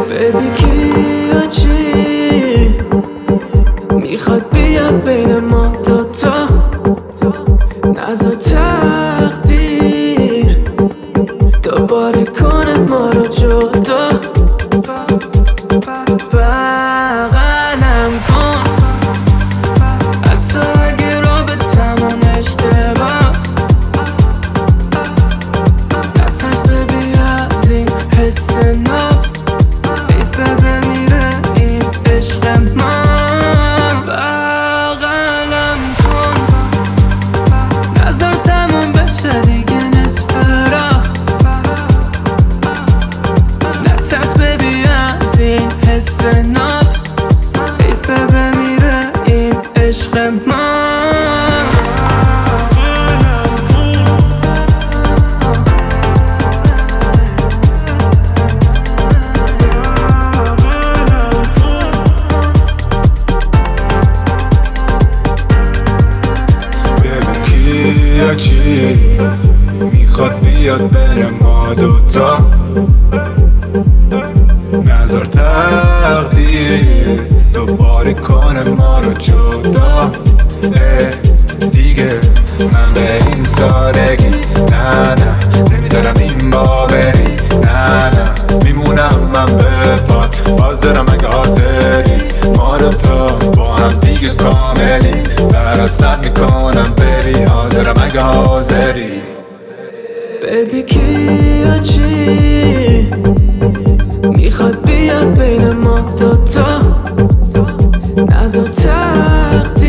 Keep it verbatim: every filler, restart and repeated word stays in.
ببی کیا چی میخواد بیاد بین ما دوتا، نذار تقدیر دوباره کنه ما رو جدا. بغلم کن حتی اگه رابطمون اشتباهست، نترس ببی از این حس ناب، حیفه بمیره این عشق من. بغلم کن نظر تموم بشه دیگه نصف راه، نترس ببی از این حس ناب، حیفه بمیره این عشق من. یا چی میخواد بیاد بین ما دوتا، نذار تقدیر دوباره کنه ما رو جدا. دیگه من به این سادگی نه نه نمیذارم این با بری، نه نه میمونم من به پات، حاضرم اگه حاضری ما دوتا با هم دیگه کاملی، براست میکنم ببی حاضرم اگه حاضری. ببی کیا چی میخواد بیاد بین ما دوتا، نذار تقدیر